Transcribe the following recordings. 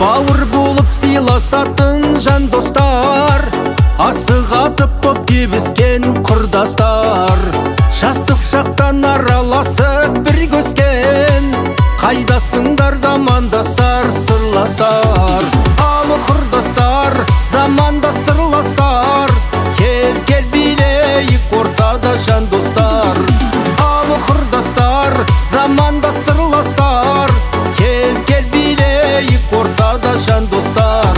Бауыр болып сыйласатын жан достар, асығатып боп кебіскен құрдастар. Жастық шақтан араласып бірге өскен, қайдасыңдар замандастар, сырластар. Алы құрдастар, заманда сырластар, кел билейік ортада жан достар. Алы құрдастар, заманда сырластар, кел билейік ортада жан достар.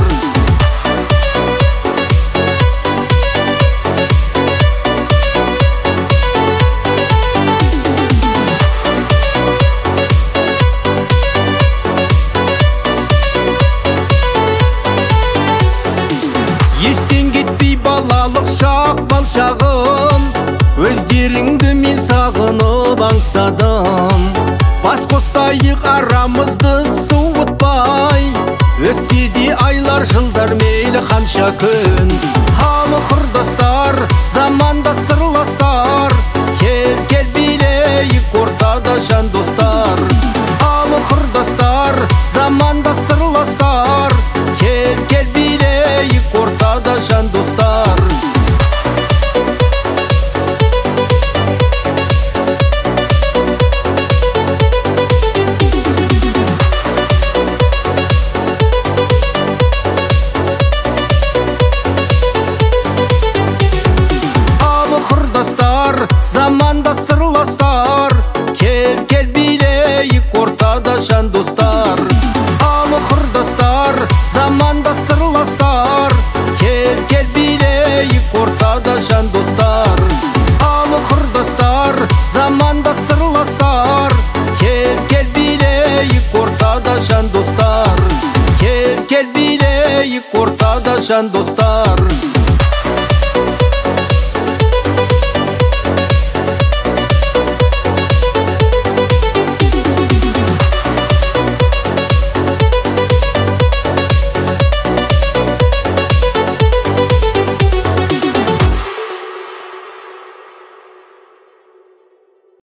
Естен кетпей балалық шақ балшағым, өздеріңді мен сағынып аңсадым. Бас қосайық арамызды суытпай, өтсе де айлар жылдар мейлі қанша күн. Алы құрдастар, заманда сырластар, кел билейік ортада жан достар. Алы құрдастар, заманда сырластар, кел билейік ортада жан достар. Заманда сырластар, кел билейік ортада жан достар. Алы құрдастар, заманда сырластар, кел билейік ортада жан достар. Алы құрдастар, заманда сырластар, кел билейік ортада жан достар. Кел билейік ортада жан достар.